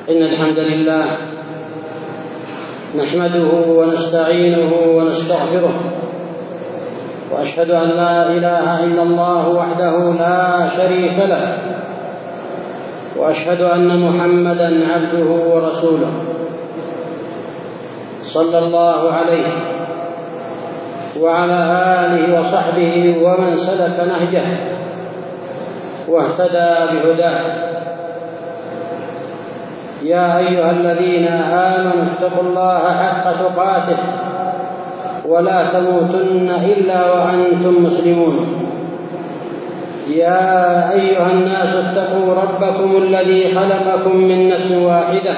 إن الحمد لله نحمده ونستعينه ونستغفره، وأشهد أن لا إله إلا الله وحده لا شريك له، وأشهد أن محمدًا عبده ورسوله صلى الله عليه وعلى آله وصحبه ومن سلك نهجه واهتدى بهداه. يا أيها الذين آمنوا اتقوا الله حق تقاته ولا تموتن إلا وأنتم مسلمون. يا أيها الناس اتقوا ربكم الذي خلقكم من نفس واحدة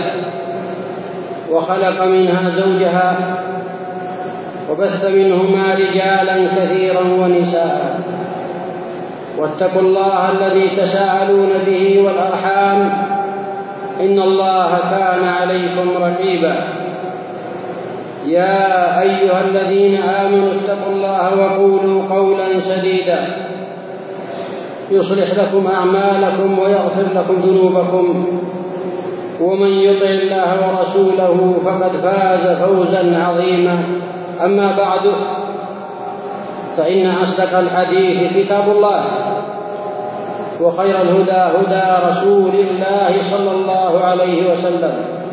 وخلق منها زوجها وبث منهما رجالا كثيرا ونساء، واتقوا الله الذي تساءلون به والأرحام إن الله كان عليكم رقيبا. يا أيها الذين آمنوا اتقوا الله وقولوا قولا سديدا يصلح لكم أعمالكم ويغفر لكم ذنوبكم، ومن يطع الله ورسوله فقد فاز فوزا عظيما. أما بعد، فإن أصدق الحديث كتاب الله، وخير الهدى هدى رسول الله صلى الله عليه وسلم،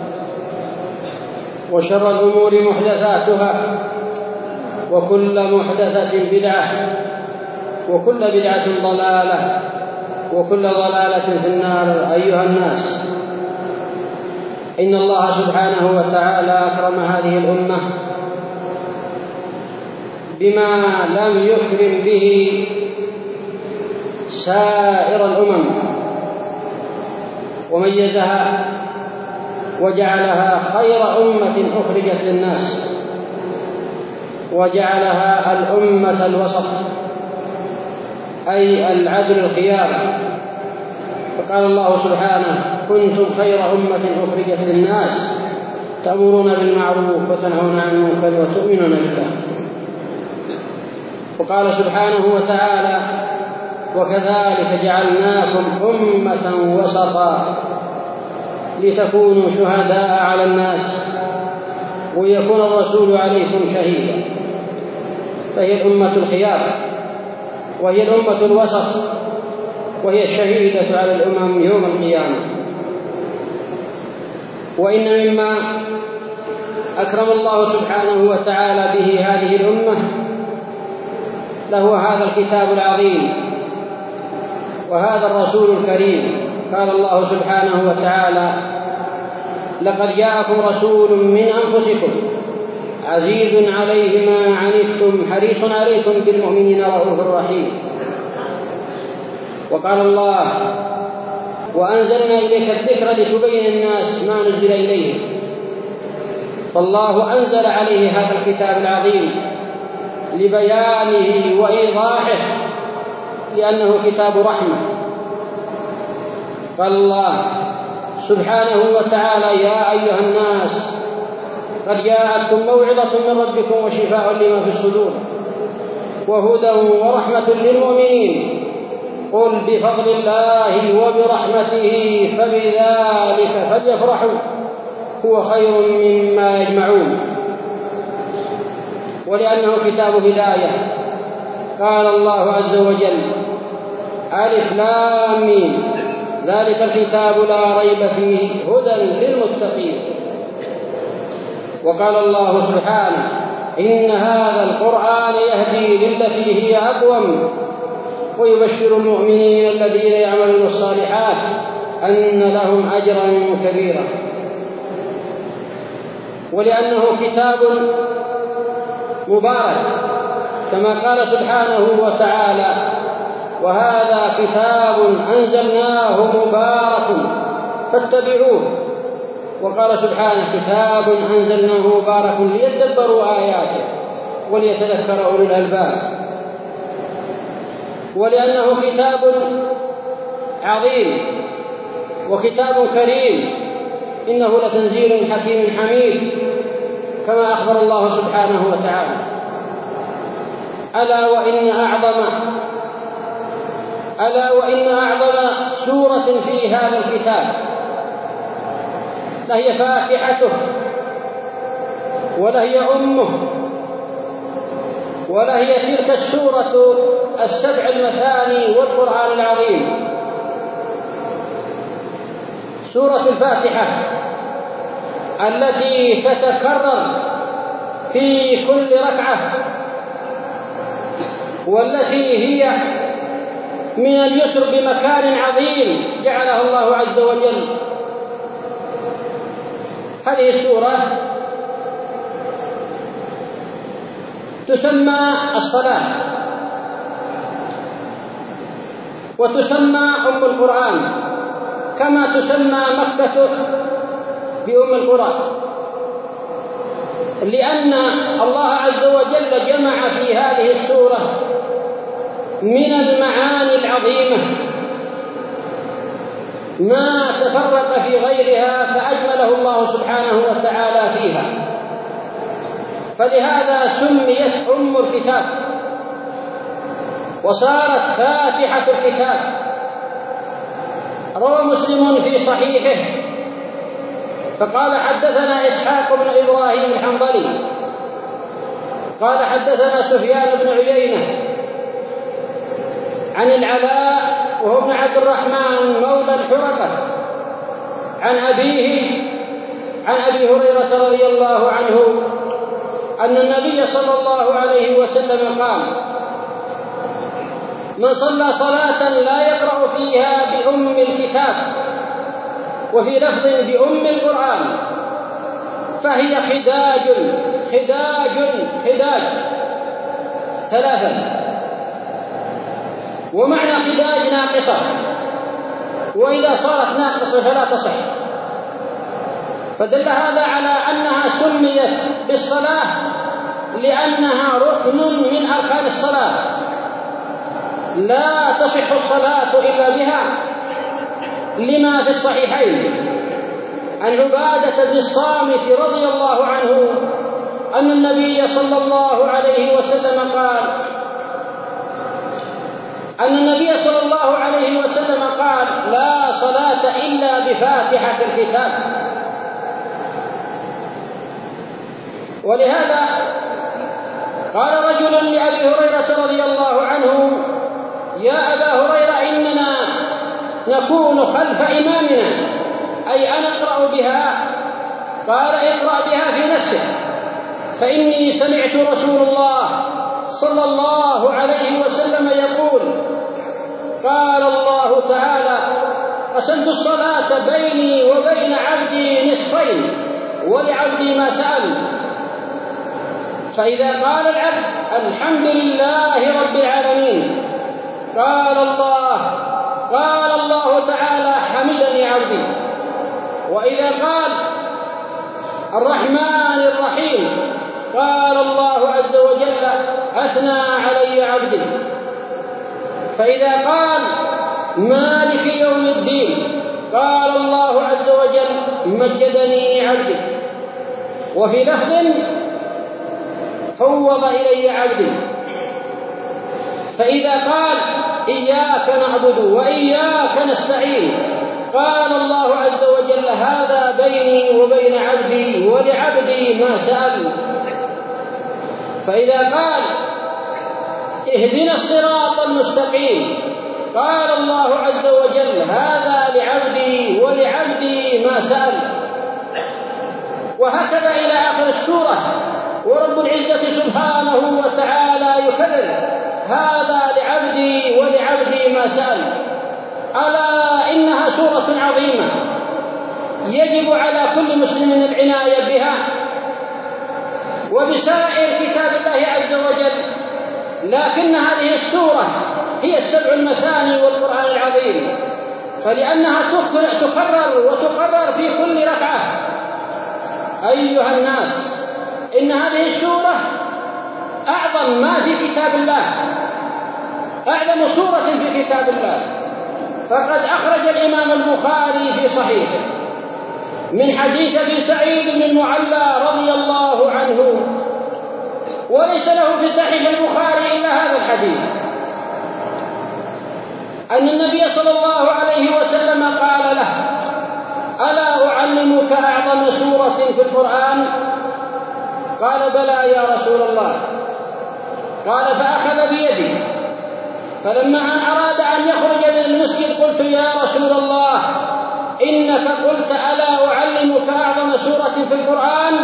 وشر الأمور محدثاتها، وكل محدثة بدعة، وكل بدعة ضلالة، وكل ضلالة في النار. أيها الناس، إن الله سبحانه وتعالى أكرم هذه الأمة بما لم يكرم به سائر الأمم، وميزها وجعلها خير أمة أخرجت للناس، وجعلها الأمة الوسط، أي العدل الخيار. فقال الله سبحانه: كنتم خير أمة أخرجت للناس تأمرون بالمعروف وتنهون عن المنكر وتؤمنون بالله. وقال سبحانه وتعالى: وكذلك جعلناكم أمة وسطا لتكونوا شهداء على الناس ويكون الرسول عليكم شهيدا. فهي الأمة الخيار، وهي الأمة الوسط، وهي الشهيدة على الأمم يوم القيامة. وإن مما أكرم الله سبحانه وتعالى به هذه الأمة له هذا الكتاب العظيم وهذا الرسول الكريم. قال الله سبحانه وتعالى: لقد جاءكم رسول من أنفسكم عزيز عليه ما عنتم حريص عليكم بالمؤمنين رؤوف رحيم. وقال الله: وأنزلنا إليك الذكر لتبين الناس ما نزل إليهم. فالله أنزل عليه هذا الكتاب العظيم لبيانه وإيضاحه، لأنه كتاب رحمة. قال الله سبحانه وتعالى: يا أيها الناس قد جاءتكم موعظة من ربكم وشفاء لما في الصدور وهدى ورحمة للمؤمنين. قل بفضل الله وبرحمته فبذلك فليفرحوا هو خير مما يجمعون. ولأنه كتاب هداية قال الله عز وجل: ألف لام ميم ذلك الكتاب لا ريب فيه هدى للمتقين. وقال الله سبحانه: إن هذا القرآن يهدي للتي هي أقوم ويبشر المؤمنين الذين يعملون الصالحات أن لهم أجرا كبيرا. ولأنه كتاب مبارك كما قال سبحانه وتعالى: وهذا كتاب أنزلناه مبارك فاتبعوه. وقال سبحانه: كتاب أنزلناه مبارك ليدبروا آياته وليتذكر أولو الألباب. ولأنه كتاب عظيم وكتاب كريم، إنه لتنزيل حكيم حميد كما أخبر الله سبحانه وتعالى. ألا وإن أعظم سورة في هذا الكتاب لهي فاتحته ولهي أمه ولهي تلك السورة 7 المثاني والقرآن العظيم. سورة الفاتحة التي تتكرر في كل ركعة والتي هي من اليسر بمكان عظيم جعله الله عز وجل. هذه السورة تسمى الصلاة وتسمى أم القرآن، كما تسمى مكة بأم القرى، لأن الله عز وجل جمع في هذه السورة من المعاني العظيمة ما تفرق في غيرها فأجمله الله سبحانه وتعالى فيها، فلهذا سميت أم الكتاب وصارت فاتحة الكتاب. روى مسلم في صحيحه فقال حدثنا إسحاق بن إبراهيم الحنظلي قال حدثنا سفيان بن عيينة عن العلاء وهو ابن عبد الرحمن مولى الحرقة عن أبيه عن أبي هريرة رضي الله عنه أن النبي صلى الله عليه وسلم قال: من صلى صلاة لا يقرأ فيها بأم الكتاب وفي لفظ بأم القرآن فهي خداج 3. ومعنى خداج ناقصة، وإذا صارت ناقصة فلا تصح. فدل هذا على أنها سميت بالصلاة لأنها ركن من أركان الصلاة، لا تصح الصلاة إلا بها، لما في الصحيحين عن عبادة بن الصامت رضي الله عنه أن النبي صلى الله عليه وسلم قال: لا صلاة إلا بفاتحة الكتاب. ولهذا قال رجل لأبي هريرة رضي الله عنه: يا أبا هريرة إننا نكون خلف إمامنا، أي أنا أقرأ بها؟ قال: اقرأ بها في نفسك، فإني سمعت رسول الله صلى الله عليه وسلم يقول: قال الله تعالى: قسمت الصلاة بيني وبين عبدي نصفين ولعبدي ما سأل. فإذا قال العبد: الحمد لله رب العالمين، قال الله تعالى: حمدني عبدي. وإذا قال: الرحمن الرحيم، قال الله عز وجل: أثنى علي عبدي. فإذا قال: مالك يوم الدين، قال الله عز وجل: مجدني عبدي. وفي لفظ: فوض إلي عبدي. فإذا قال: إياك نعبد وإياك نستعين، قال الله عز وجل: هذا بيني وبين عبدي ولعبدي ما سأل. فإذا قال: اهدنا الصراط المستقيم، قال الله عز وجل: هذا لعبدي ولعبدي ما سأل. وهكذا إلى آخر السورة، ورب العزة سبحانه وتعالى يكرر: هذا لعبدي ولعبدي ما سأل. ألا إنها سورة عظيمة يجب على كل مسلم العناية بها وبسائر كتاب الله عز وجل، لكن هذه السورة هي 7 المثاني والقرآن العظيم، فلأنها تكرر وتقرر في كل ركعة. أيها الناس، إن هذه السورة أعظم ما في كتاب الله، أعظم سورة في كتاب الله. فقد أخرج الإمام البخاري في صحيحه من حديث أبي سعيد بن المعلى رضي الله عنه، وليس له في صحيح البخاري إلا هذا الحديث، أن النبي صلى الله عليه وسلم قال له: ألا أعلمك سورة في القرآن؟ قال بلى يا رسول الله. قال فأخذ بيدي، فلما أن أراد أن يخرج من المسجد قلت يا رسول الله إنك قلت ألا أعلمك أعظم سورة في القرآن؟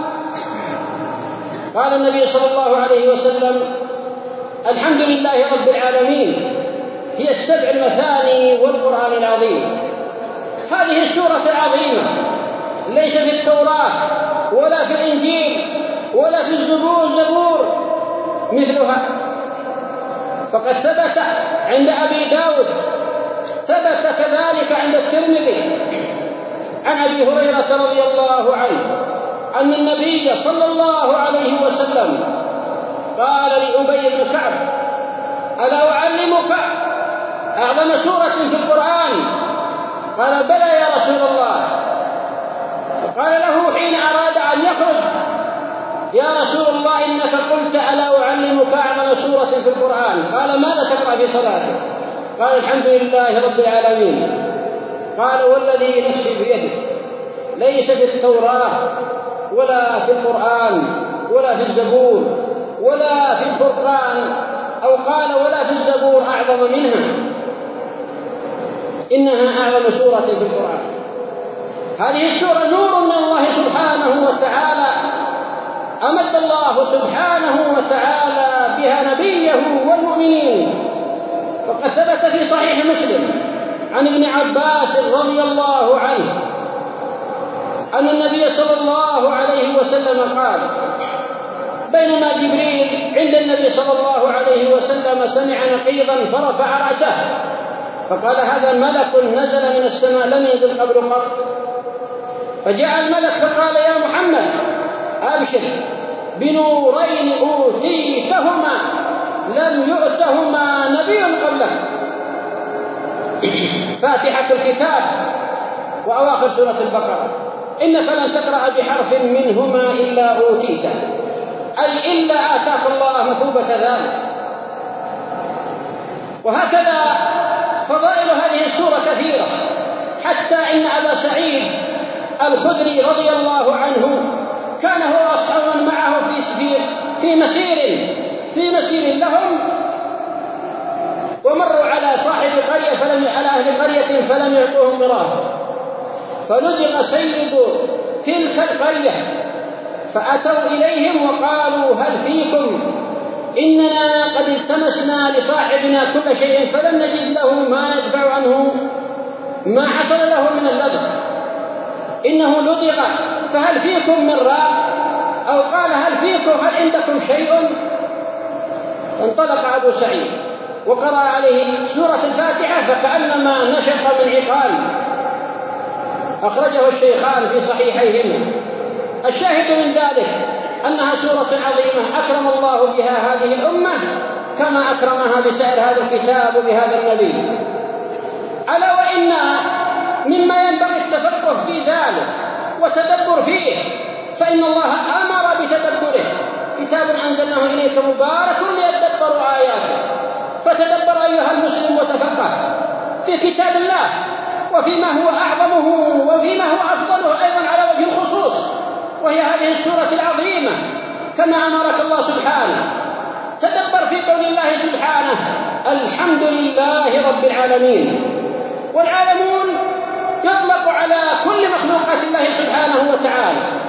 قال النبي صلى الله عليه وسلم الحمد لله رب العالمين هي السبع المثاني والقرآن العظيم. هذه السورة العظيمة ليس في التوراة ولا في الإنجيل ولا في الزبور مثلها، فقد ثبت عند أبي داود، ثبت كذلك عند الترمذي عن أبي هريرة رضي الله عنه أن النبي صلى الله عليه وسلم قال لأبي بن كعب ألا أعلمك أعظم سورة في القرآن؟ قال بلى يا رسول الله. فقال له حين أراد أن يخرج يا رسول الله إنك قلت ألا أعلمك أعظم سورة في القرآن؟ قال ماذا تقرأ في صلاتك؟ قال الحمد لله رب العالمين. قال والذي نفسي بيده ليس في التوراة ولا في القرآن ولا في الزبور ولا في الفرقان، أو قال ولا في الزبور أعظم منها، إنها أعظم سورة في القرآن. هذه السورة نور من الله سبحانه وتعالى، أمد الله سبحانه وتعالى بها نبيه والمؤمنين. فقد ثبت في صحيح مسلم عن ابن عباس رضي الله عنه أن النبي صلى الله عليه وسلم قال بينما جبريل عند النبي صلى الله عليه وسلم سمع نقيضا فرفع رأسه فقال هذا ملك نزل من السماء لم ينزل قبل قط. فجاء الملك فقال يا محمد أبشر بنورين أوتيتهما لم يؤتهما نبي قبلك، فاتحة الكتاب وأواخر سورة البقرة، إنك لن تقرأ بحرف منهما إلا أوتيته، أي إلا آتاك الله مثوبة ذلك. وهكذا فضائل هذه السورة كثيرة، حتى إن أبا سعيد الخدري رضي الله عنه كان هو أصحاب معه في مسير لهم، ومروا على صاحب القرية على أهل قرية فلم يعطوهم ميراث، فلجأ سيد تلك القرية فأتوا إليهم وقالوا هل فيكم إننا قد التمسنا لصاحبنا كل شيء فلم نجد له ما يدفع عنه ما حصل له من اللدغ، إنه لدغ، فهل فيكم من راق؟ أو قال هل عندكم شيء؟ فانطلق أبو سعيد وقرأ عليه سورة الفاتحة فكأنما نشط من عقال، أخرجه الشيخان في صحيحيهما. الشاهد من ذلك أنها سورة عظيمة أكرم الله بها هذه الأمة كما أكرمها بسائر هذا الكتاب وبهذا النبي. ألا وإن مما ينبغي التفقه في ذلك وتدبر فيه، فإن الله أمر بتدبره، كتاب أنزلناه إليك مبارك ليدبروا آياته، فتدبر أيها المسلم وتفقه في كتاب الله وفيما هو أعظمه وفيما هو أفضله أيضا على وجه الخصوص، وهي هذه السورة العظيمة كما أمرك الله سبحانه. تدبر في قول الله سبحانه الحمد لله رب العالمين، والعالمون يطلق على كل مخلوقات الله سبحانه وتعالى،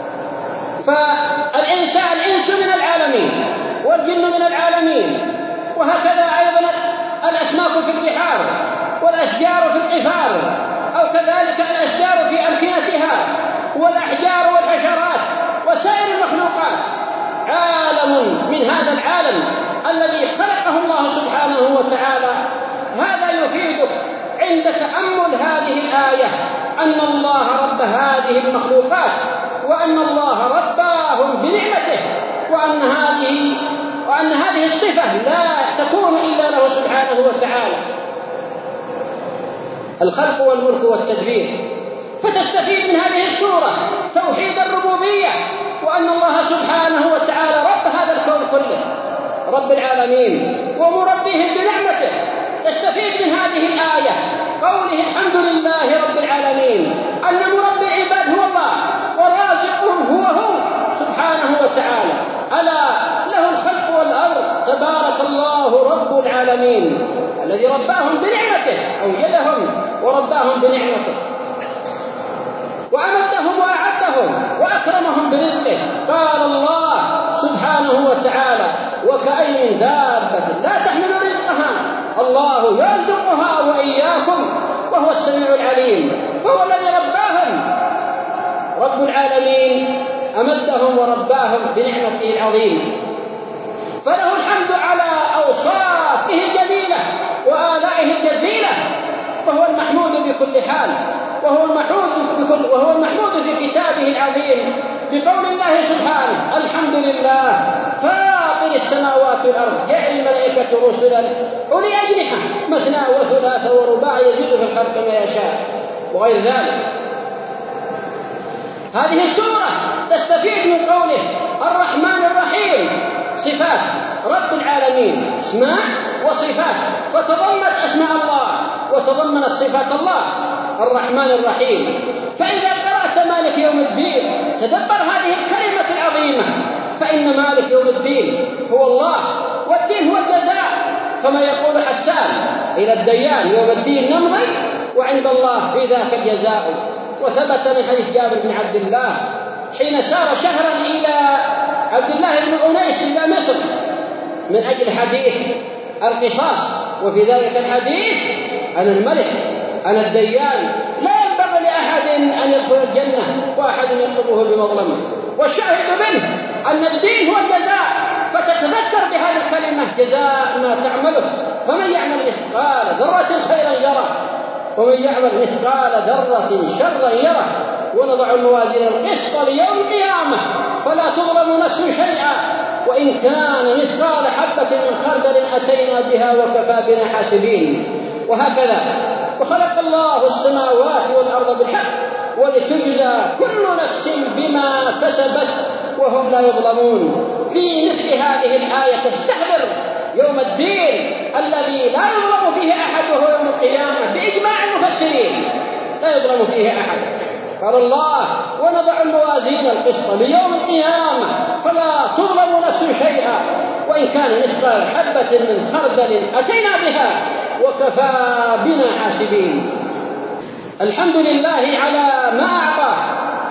فالإنس من العالمين والجن من العالمين، وهكذا أيضا الأسماك في البحار والأشجار في القفار، أو كذلك الأشجار في أمكنتها والأحجار والحشرات وسائر المخلوقات، عالم من هذا العالم الذي خلقه الله سبحانه وتعالى. هذا يفيدك عند تأمل هذه الآية أن الله رب هذه المخلوقات، وأن الله رباهم بنعمته، وأن هذه الصفة لا تكون إلا له سبحانه وتعالى، الخلق والملك والتدبير. فتستفيد من هذه السورة توحيد الربوبية، وأن الله سبحانه وتعالى رب هذا الكون كله، رب العالمين ومربيهم بنعمته. تستفيد من هذه الآية قوله الحمد لله رب العالمين، أن مربي العباد هو الله، العالمين الذي رباهم بنعمته، أوجدهم ورباهم بنعمته، وأمدهم وأعدهم وأكرمهم برزقه. قال الله سبحانه وتعالى: وكأي من دابة لا تحمل رزقها الله يرزقها وإياكم وهو السميع العليم. فهو الذي رباهم رب العالمين، أمدهم ورباهم بنعمته العظيمة، فله الحمد على أوصافه الجميلة وآلائه الجزيلة، وهو المحمود بكل حال، وهو المحمود في كتابه العظيم بقول الله سبحانه: الحمد لله فاطر السماوات والأرض جعل الملائكة رسلا أولي أجنحة مثنى وثلاث ورباع يزيد في الخلق ما يشاء وغير ذلك. هذه السورة تستفيد من قوله الرحمن الرحيم، صفات رب العالمين، اسماء وصفات، فتضمنت أسماء الله وتضمنت صفات الله. الرحمن الرحيم، فإذا قرأت مالك يوم الدين تدبر هذه الكلمة العظيمة، فإن مالك يوم الدين هو الله، والدين هو الجزاء، كما يقول حسان: إلى الديان يوم الدين نمضي وعند الله في ذاك الجزاء. وثبت من حديث جابر بن عبد الله حين سار شهرا إلى عبد الله بن أنيس إلى مصر من أجل حديث القصاص، وفي ذلك الحديث: أنا الملك أنا الديان، لا ينبغي لأحد أن يدخل الجنة وأحد يطلبه بمظلمة. والشاهد منه أن الدين هو الجزاء، فتتذكر بهذه الكلمة: جزاء ما تعمله، فمن يعمل مثقال ذرة خيرا يره ومن يعمل مثقال ذرة شرا يره. ونضع الموازين القسط ليوم القيامة فلا تظلم نفس شيئا وإن كان مثقال حبة من خردل أتينا بها وكفى بنا حاسبين. وهكذا وخلق الله السماوات والأرض بالحق ولتجزى كل نفس بما كسبت وهم لا يظلمون. في مثل هذه الآية تستحضر يوم الدين الذي لا يظلم فيه أحد، وهو يوم القيامة بإجماع المفسرين، لا يظلم فيه أحد. قال الله: ونضع الموازين القسط ليوم القيامة فلا تظلم نفس شيئا وإن كان مثقال حبة من خردل أتينا بها وكفى بنا حاسبين. الحمد لله على ما أعطاه،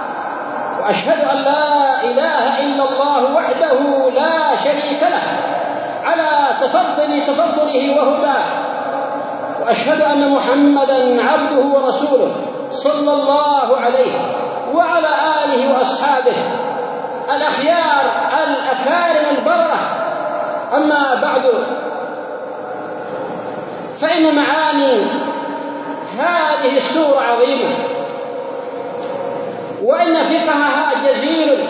وأشهد أن لا إله إلا الله وحده لا شريك له على تفضله وهداه، وأشهد أن محمدا عبده ورسوله صلى الله عليه وعلى آله وأصحابه الأخيار الأكارم البررة. أما بعد، فإن معاني هذه السورة عظيمة، وإن فقهها جزيل،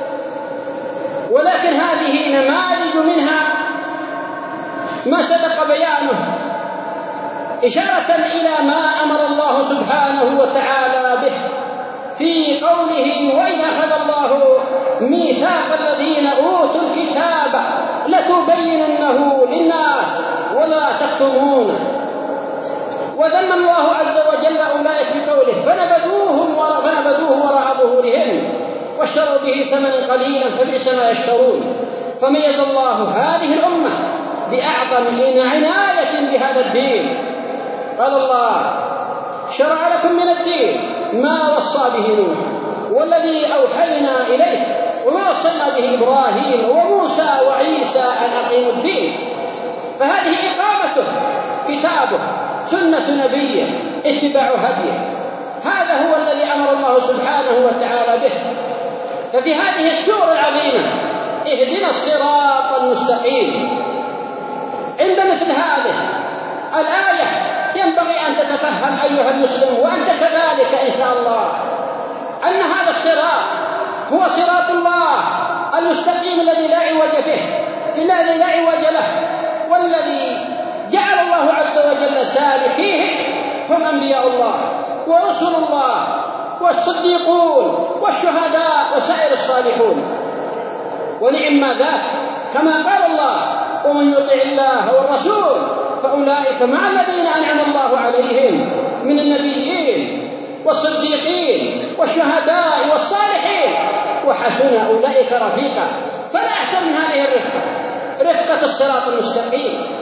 ولكن هذه نماذج منها ما سبق بيانه، إشارة إلى ما أمر الله سبحانه وتعالى به في قوله: وإذ أخذ الله ميثاق الذين أوتوا الكتاب لتبيننه للناس ولا تكتمونه. وذم الله عز وجل أولئك بقوله: فنبذوه وراء ظهورهم واشتروا به ثمنا قليلا فبئس ما يشترون. فميز الله هذه الأمة بأعظم عناية بهذا الدين. قال الله: شرع لكم من الدين ما وصى به نوح والذي أوحينا إليك وما وصينا به إبراهيم وموسى وعيسى أن أقيموا الدين. فهذه إقامته كتابه، سنة نبيه، اتباع هديه، هذا هو الذي أمر الله سبحانه وتعالى به. ففي هذه السورة العظيمة: اهدنا الصراط المستقيم، عند مثل هذه الآية ينبغي أن تتفهم أيها المسلم، وأنت كذلك إن شاء الله، أن هذا الصراط هو صراط الله المستقيم الذي لا عوج فيه، الذي لا عوج له، والذي جعل الله عز وجل سالكيه هم أنبياء الله ورسل الله والصديقون والشهداء وسائر الصالحون. ونعم ما ذاك، كما قال الله: ومن يطع الله والرسول فأولئك مع الذين أنعم الله عليهم من النبيين والصديقين والشهداء والصالحين وحسن أولئك رفيقا. فلا أحسن من هذه الرفقة، رفقة الصراط المستقيم،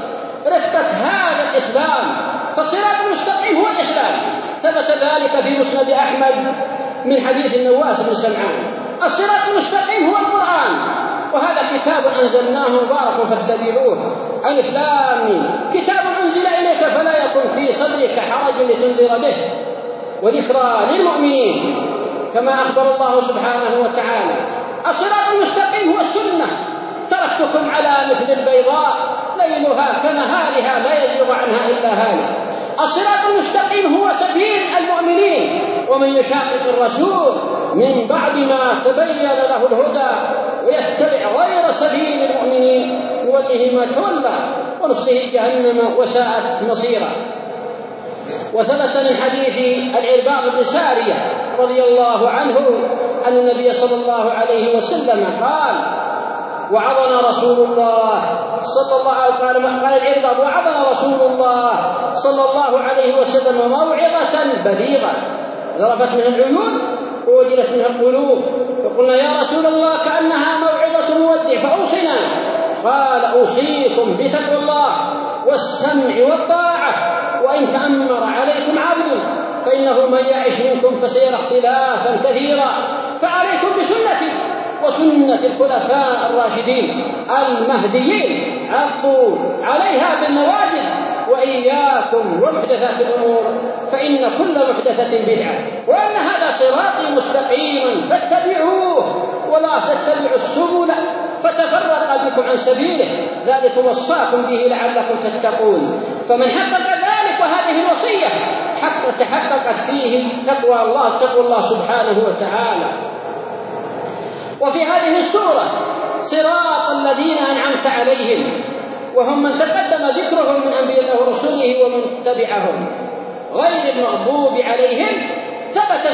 رفقة هذا الإسلام. فالصراط المستقيم هو الإسلام، ثبت ذلك في مسند أحمد من حديث النواس بن سمعان. الصراط المستقيم هو القرآن، وهذا كتاب أنزلناه مبارك فاتبعوه. ألف لام ميم، كتاب أنزل إليك فلا يكن في صدرك حرج لتنذر به وذكرى للمؤمنين، كما أخبر الله سبحانه وتعالى. الصراط المستقيم هو السنة، تركتكم على مثل البيضاء ليلها كنهارها لا يزيغ عنها إلا هالك. الصراط المستقيم هو سبيل المؤمنين، ومن يشاقق الرسول من بعد ما تبين له الهدى ويتبع غير سبيل المؤمنين نوله ما تولى ونصله جهنم وساءت مصيرا. وثبت من حديث العرباض بن سارية رضي الله عنه أن النبي صلى الله عليه وسلم قال: وعظنا رسول الله صلى الله عليه وسلم، قال العرباض: وعظنا رسول الله صلى الله عليه وسلم موعظة بليغة ذرفت منها العيون ووجلت منها القلوب، فقلنا: يا رسول الله كأنها موعظة مودع فأوصنا. قال: أوصيكم بتقوى الله والسمع والطاعة، وإن تأمر عليكم عبد فإنه من يعش منكم فسيرى اختلافا كثيرا، فعليكم بسنتي وسنة الخلفاء الراشدين المهديين، عضوا عليها بالنواجذ، وإياكم ومحدثات الأمور فإن كل محدثة بدعة، وأن هذا صراطي مستقيما فاتبعوه ولا تتبعوا السبل فتفرق بكم عن سبيله، ذلكم وصاكم به لعلكم تتقون. فمن حقق ذلك وهذه الوصية تحققت فيه تقوى الله سبحانه وتعالى. وفي هذه السورة صراط الذين أنعمت عليهم، وهم من تقدم ذكرهم من أنبياء الله ورسله ومن تبعهم، غير المغضوب عليهم. ثبت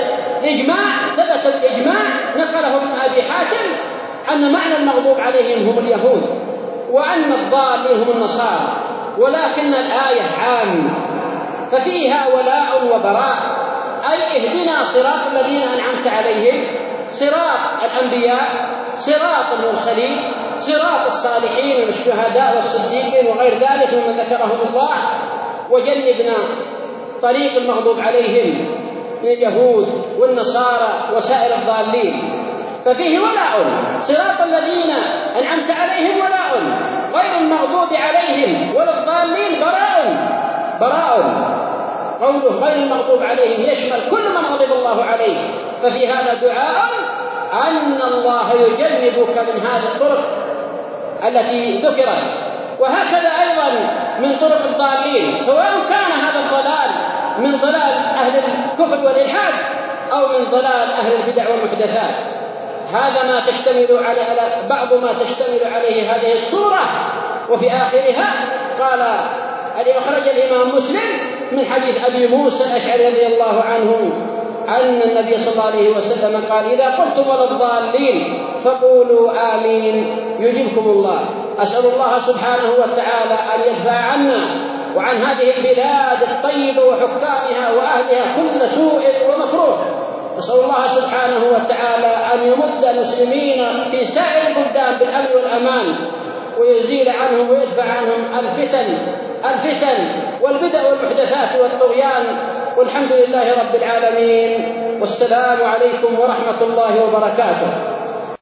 الإجماع نقله ابن أبي حاتم أن معنى المغضوب عليهم هم اليهود، وأن الضالين هم النصارى، ولكن الآية عامة ففيها ولاء وبراء، أي اهدنا صراط الذين أنعمت عليهم، صراط الأنبياء، صراط المرسلين، صراط الصالحين والشهداء والصديقين وغير ذلك مما ذكرهم الله، وجنبنا طريق المغضوب عليهم من اليهود والنصارى وسائر الضالين. ففيه ولاء، صراط الذين أنعمت عليهم ولاء، غير المغضوب عليهم ولا الضالين براء. قوله غير المغضوب عليهم يشمل كل من غضب الله عليه، ففي هذا دعاء أن الله يجنبك من هذه الطرق التي ذكرت، وهكذا أيضا من طرق الضالين، سواء كان هذا الضلال من ضلال أهل الكفر والإلحاد أو من ضلال أهل البدع والمحدثات. هذا ما تشتمل على بعض ما تشتمل عليه هذه السورة. وفي آخرها قال أخرج الإمام مسلم من حديث أبي موسى الأشعري رضي الله عنه أن النبي صلى الله عليه وسلم قال: إذا قلتم ولا الضالين فقولوا آمين يجبكم الله. أسأل الله سبحانه وتعالى أن يدفع عنا وعن هذه البلاد الطيبة وحكامها وأهلها كل سوء ومكروه. أسأل الله سبحانه وتعالى أن يمد المسلمين في سائر البلدان بالأمن والأمان، ويزيل عنهم ويدفع عنهم الفتن والبدع والمحدثات والطغيان. والحمد لله رب العالمين، والسلام عليكم ورحمة الله وبركاته.